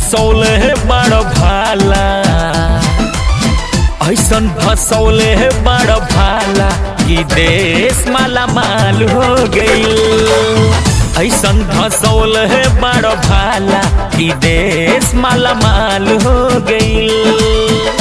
फसौले बड़ भाला, ऐसन फसौले बड़ भाला कि देश माला माल हो गईल। ऐसन फसौले बड़ भाला कि देश माला माल हो गईल।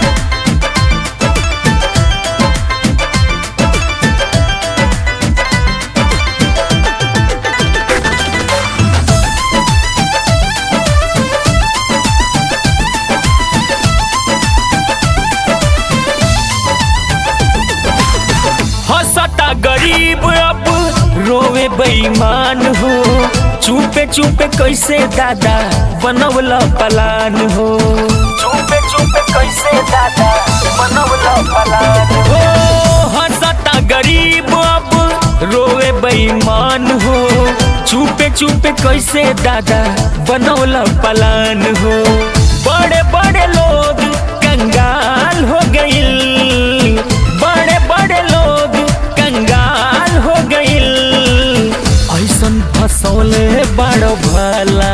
हंसता गरीब अब रोवे बेईमान हो, चुपे चुपे कैसे दादा बनवला पलान हो। चुपे चुपे कैसे दादा बनवला पलान हो। हंसता गरीब अब रोवे बेईमान हो, चुपे चुपे कैसे दादा बनवला पलान हो। बड़े बड़े लोग कंगाल हो गईल, बड़े बड़े लोग कंगाल हो गईल। ऐसन फसौले बड़ भाला,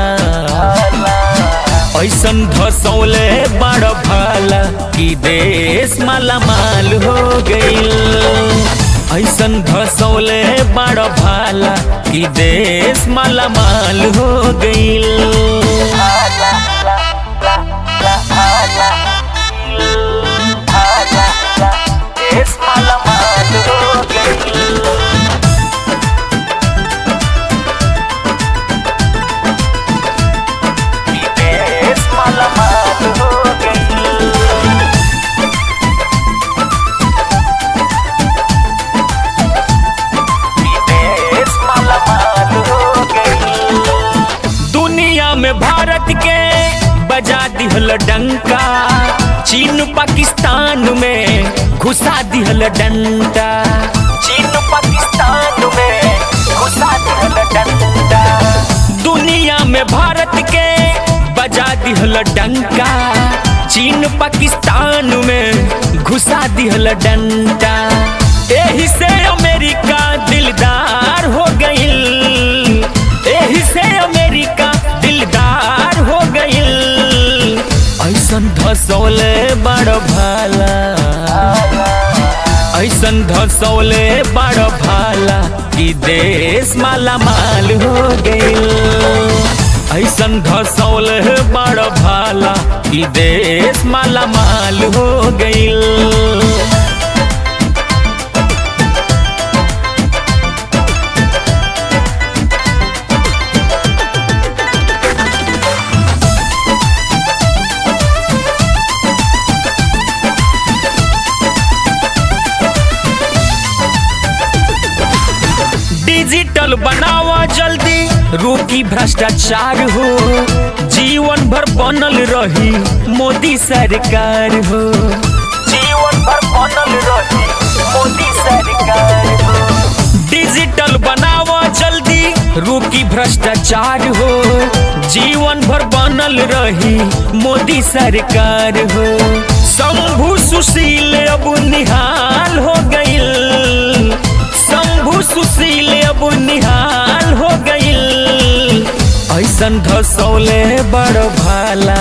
ऐसन फसौले बड़ भाला कि देश माला माल हो गईल। ऐसन फसौले बड़ भाला कि देश माला माल हो गईल। देश माला माल हो गईल। देश माला माल हो गईल। देश माला माल हो गईल। दुनिया में भारत के बजा दिहल डंका, चीन पाकिस्तान में घुसा दिहल डंडा। चीन पाकिस्तान में घुसा दिहल डंडा। दुनिया में भारत के बजा दिहल डंका, चीन पाकिस्तान में घुसा दिहल डंडा। एही से अमेरिका दिलदार हो गईल, एही से अमेरिका दिलदार हो गईल। ऐसन धसौले बड़ भाला, ऐसन धसौले बड़ भाला कि देश माला माल हो गईल। ऐसन धसौले बड़ भाला कि देश माला माल हो गईल। डिजिटल बनावा जल्दी, रोकी भ्रष्टाचार हो। जीवन भर बनल रही मोदी सरकार हो। जीवन भर बनल रही मोदी सरकार हो। डिजिटल बनावा जल्दी, रोकी भ्रष्टाचार हो। जीवन भर बनल रही मोदी सरकार हो। शंभू सुशील अब निहाल हो गईल, शंभू सुशील अब निहाल हो गईल। ऐसन धसौले बड़ भाला,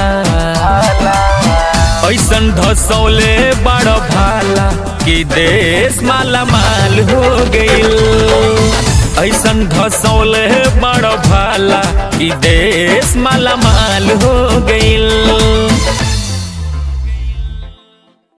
ऐसन धसौले बड़ भाला कि देश माला माल हो गईल। ऐसन धसौले बड़ भाला कि देश माला माल हो गईल।